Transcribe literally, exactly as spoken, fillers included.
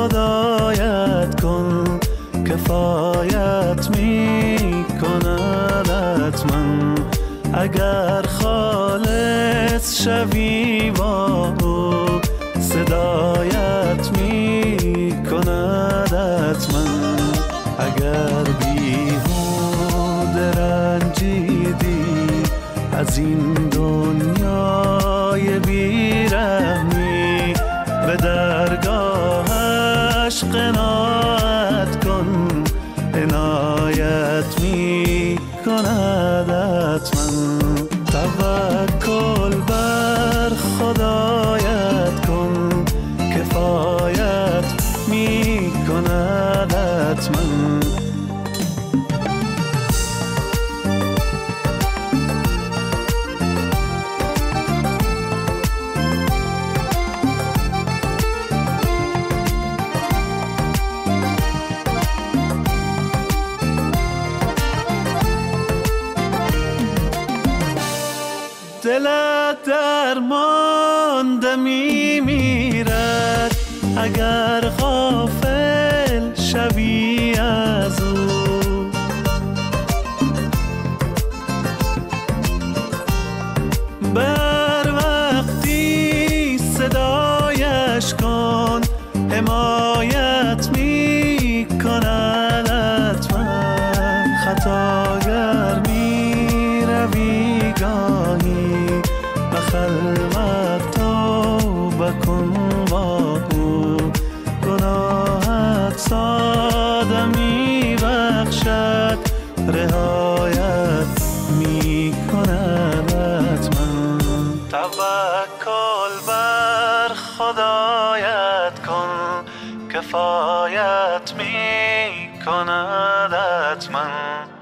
خدایت کن، کفایت می کند حتما. اگر خالص شوی با او، صدایت می کند حتما. اگر بیهوده رنجیدی از این دنیای بیرحمی، به درگاهش قناعت کن، عنایت می کند حتما. توکل بر خدایت کن، کفایت می کند حتما. دلت درمانده می میرد، اگر غافل شوی از او. بر وقتی صدایش کن، حمایت می کند حتما. خطاگر می روی گاهی، خلوت توبه کن با او. گناهت ساده می بخشد، رهایت می کند حتما. توکل بر خدایت کن، کفایت می کند حتما.